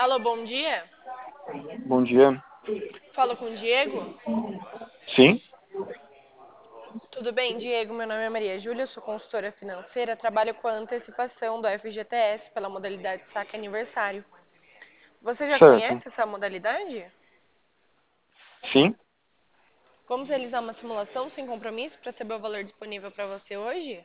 Alô, bom dia. Bom dia. Falo com o Diego. Sim, Tudo bem, Diego? Meu nome é Maria Júlia, sou consultora financeira, trabalho com a antecipação do FGTS pela modalidade saque aniversário. Você já certo. conhece essa modalidade? Sim. Vamos realizar uma simulação sem compromisso para saber o valor disponível para você hoje?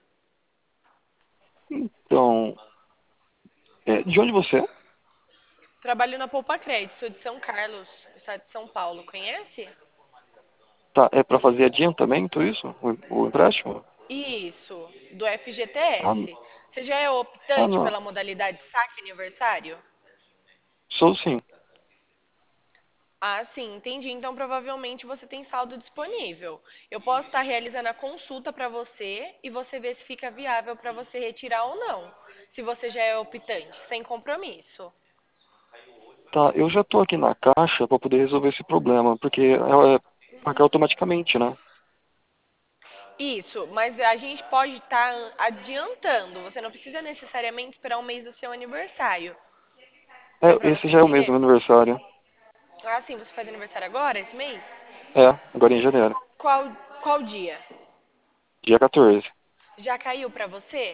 Então, de onde você é? Trabalho na Poupa Crédito, sou de São Carlos, estado de São Paulo. Conhece? Tá, é para fazer adiantamento isso? O empréstimo? Isso, do Ah, FGTS. Você já é optante não. pela modalidade saque aniversário? Sou sim. Ah, sim, entendi. Então provavelmente você tem saldo disponível. Eu posso estar realizando a consulta para você e você ver se fica viável para você retirar ou não. Se você já é optante, sem compromisso. Tá, eu já tô aqui na caixa para poder resolver esse problema, porque paga automaticamente, né? Isso, mas a gente pode estar adiantando. Você não precisa necessariamente esperar um mês do seu aniversário. Deu para Esse você já é o entender? mesmo aniversário. Ah, sim, você faz aniversário agora, esse mês? Agora em janeiro. Qual dia? Dia 14. Já caiu para você?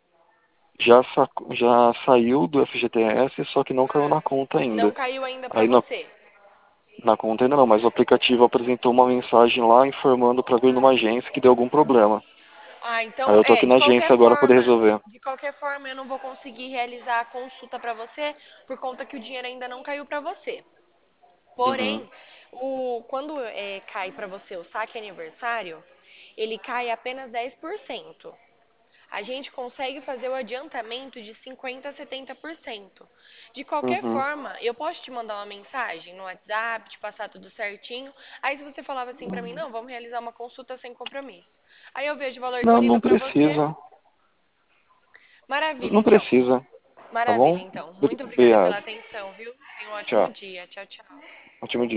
Já saiu do FGTS, só que não caiu Ah, na conta não ainda. caiu ainda para Aí você. na conta ainda não, mas o aplicativo apresentou uma mensagem lá informando para vir numa agência que deu algum problema. Ah, Aí então, eu tô aqui na agência agora para poder resolver. de qualquer forma, eu não vou conseguir realizar a consulta para você por conta que o dinheiro ainda não caiu para você. Uhum, Porém, quando cai para você o saque aniversário, ele cai apenas 10%. A gente consegue fazer o adiantamento de 50 a 70%. De qualquer uhum. forma, eu posso te mandar uma mensagem no WhatsApp, te passar tudo certinho. Aí se você falava assim pra mim, não, vamos realizar uma consulta sem compromisso. Aí eu vejo o valor Não, disponível não pra você. precisa. Maravilha, Não então. precisa, tá Maravilha, bom? então. Muito obrigada pela Obrigado. atenção, viu? Tenha um ótimo Tchau. dia. Tchau, tchau. Ótimo dia.